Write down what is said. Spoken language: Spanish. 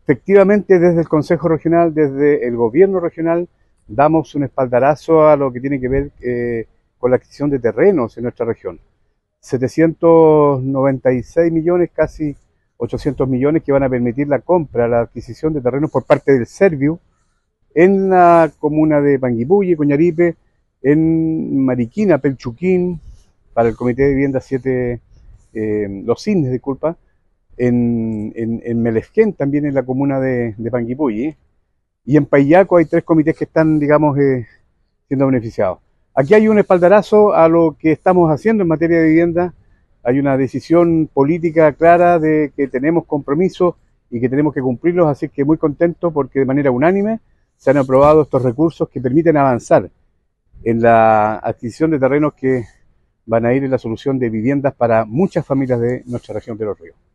Efectivamente, desde el Consejo Regional, desde el Gobierno Regional, damos un espaldarazo a lo que tiene que ver con la adquisición de terrenos en nuestra región. 796 millones, casi 800 millones que van a permitir la compra, la adquisición de terrenos por parte del Serviu en la comuna de Panguipulli, Coñaripe, en Mariquina, Pelchuquín, para el Comité de Vivienda 7, Los Cisnes, disculpa, en Melefquén, también en la comuna de Panguipulli, y en Payaco hay 3 comités que están, digamos, siendo beneficiados. Aquí hay un espaldarazo a lo que estamos haciendo en materia de vivienda. Hay una decisión política clara de que tenemos compromisos y que tenemos que cumplirlos, así que muy contento porque de manera unánime se han aprobado estos recursos que permiten avanzar en la adquisición de terrenos que van a ir en la solución de viviendas para muchas familias de nuestra región de Los Ríos.